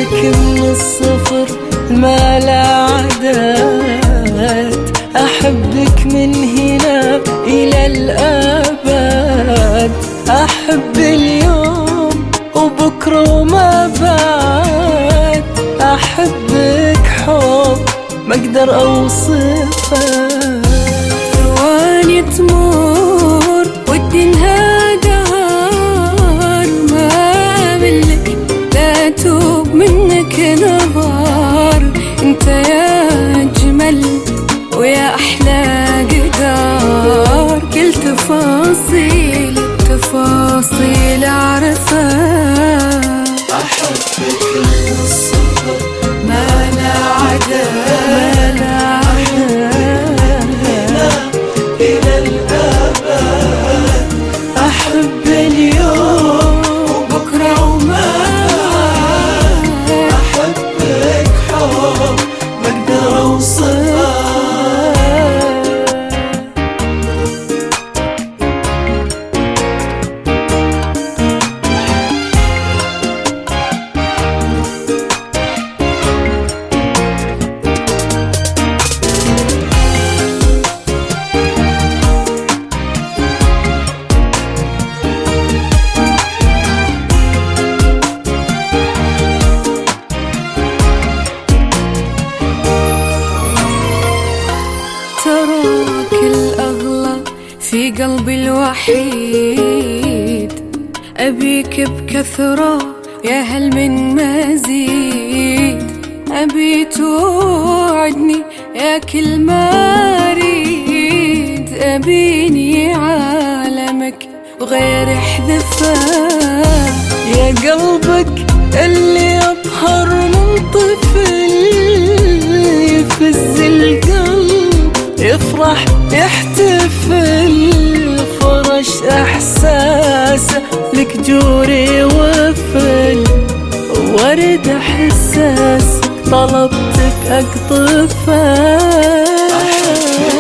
أحبك من الصفر ما لا عدد، أحبك من هنا إلى الأبد، أحب اليوم وبكرة وما بعد، أحبك حب ما أقدر أوصفه. ثواني تمر والدنيا دهر، ما أملك لا توب منك نظر، انت يا أجمل ويا أحلى قدر، كل تفاصيل أعرفها. أحبك من الصفر ما لا عدد، إلى الأبد، أحب اليوم وبكرة وما بعد، أحبك حب ما أقدر أوصفه. تراك الأغلى في قلبي الوحيد، أبيك بكثرة يا هل من مزيد، أبي توعدني يا كل ما أريد، أبيني عالمك وغير احذفه. يا قلبك اللي أطهر من طفل، يفز القلب يفرح يحتفل، فرش إحساسه لك جوري وفل، ورد حساس طلبتك أقطفه.